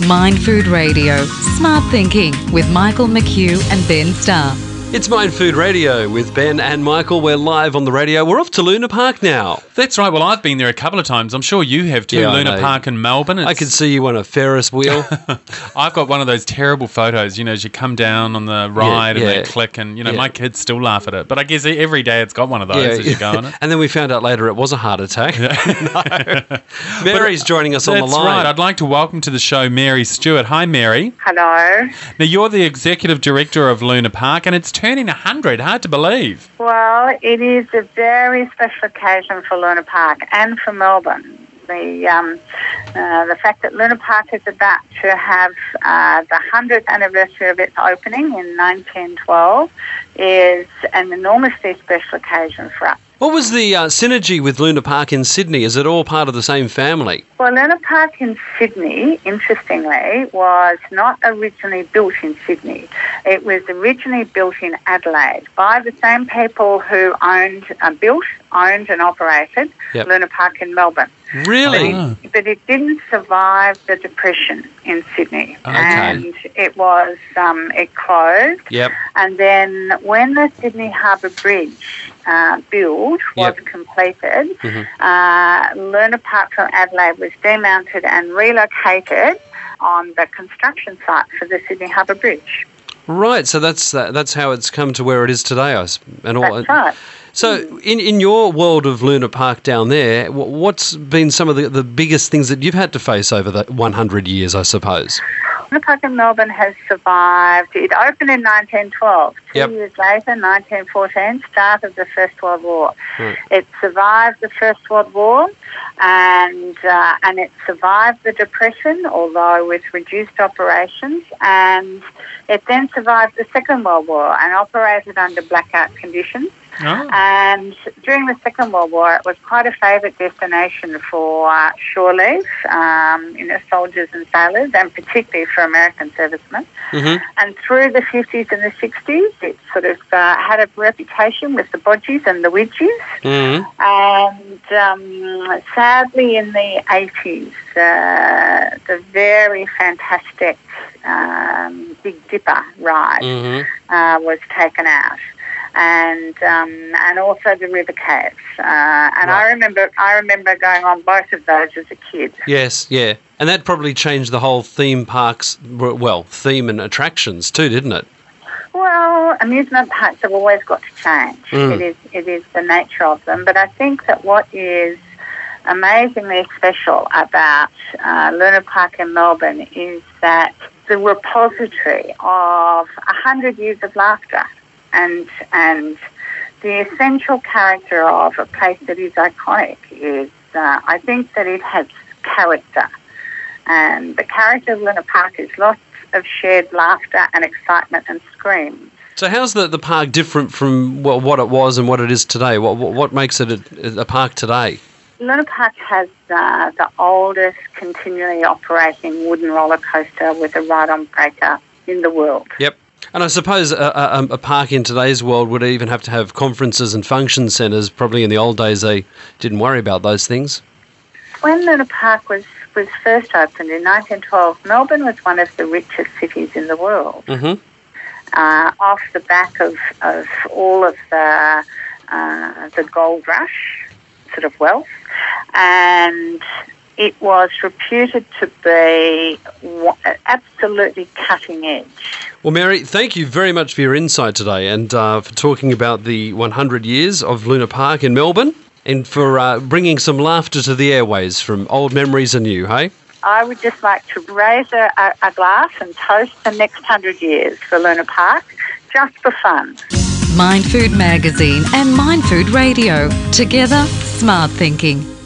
Mind Food Radio, Smart Thinking with Michael McHugh and Ben Starr. It's Mind Food Radio with Ben and Michael. We're live on the radio. We're off to Luna Park now. That's right. Well, I've been there a couple of times. I'm sure you have too. Yeah, Luna Park in Melbourne. I could see you on a Ferris wheel. I've got one of those terrible photos, as you come down on the ride and they click and, my kids still laugh at it. But I guess every day it's got one of those as you go on it. And then we found out later it was a heart attack. No. Mary's joining us on the line. That's right. I'd like to welcome to the show Mary Stewart. Hi, Mary. Hello. Now, you're the Executive Director of Luna Park and it's turning 100. Hard to believe. Well, it is a very special occasion for Luna Park and for Melbourne. The fact that Luna Park is about to have the 100th anniversary of its opening in 1912 is an enormously special occasion for us. What was the synergy with Luna Park in Sydney? Is it all part of the same family? Well, Luna Park in Sydney, interestingly, was not originally built in Sydney. It was originally built in Adelaide by the same people who built, owned and operated Luna Park in Melbourne. Really? But it didn't survive the Depression in Sydney. Okay. And it was, it closed. Yep. And then when the Sydney Harbour Bridge build was completed, Luna Park from Adelaide was demounted and relocated on the construction site for the Sydney Harbour Bridge. Right, so that's how it's come to where it is today. That's right. So in your world of Luna Park down there, what's been some of the biggest things that you've had to face over the 100 years, I suppose? Luna Park in Melbourne has survived. It opened in 1912. 2 years later, 1914, start of the First World War. Right. It survived the First World War and it survived the Depression, although with reduced operations, and it then survived the Second World War and operated under blackout conditions. Oh. And during the Second World War, it was quite a favourite destination for shore leave, soldiers and sailors, and particularly for American servicemen. Mm-hmm. And through the 50s and the 60s, it sort of had a reputation with the bodgies and the widgies. Mm-hmm. And sadly, in the 80s, the very fantastic Big Dipper ride was taken out. And also the river caves, and I remember going on both of those as a kid. Yes, yeah, and that probably changed the whole theme parks, theme and attractions too, didn't it? Well, amusement parks have always got to change. It is the nature of them, but I think that what is amazingly special about Luna Park in Melbourne is that the repository of 100 years of laughter. And the essential character of a place that is iconic is, I think that it has character. And the character of Luna Park is lots of shared laughter and excitement and screams. So how's the park different from what it was and what it is today? What makes it a park today? Luna Park has the oldest continually operating wooden roller coaster with a ride-on breaker in the world. Yep. And I suppose a park in today's world would even have to have conferences and function centres. Probably in the old days they didn't worry about those things. When Luna Park was first opened in 1912, Melbourne was one of the richest cities in the world. Mm-hmm. Off the back of all of the gold rush sort of wealth, and it was reputed to be absolutely cutting edge. Well, Mary, thank you very much for your insight today and for talking about the 100 years of Luna Park in Melbourne and for bringing some laughter to the airways from old memories and new, hey? I would just like to raise a glass and toast the next 100 years for Luna Park, just for fun. Mind Food Magazine and Mind Food Radio. Together, smart thinking.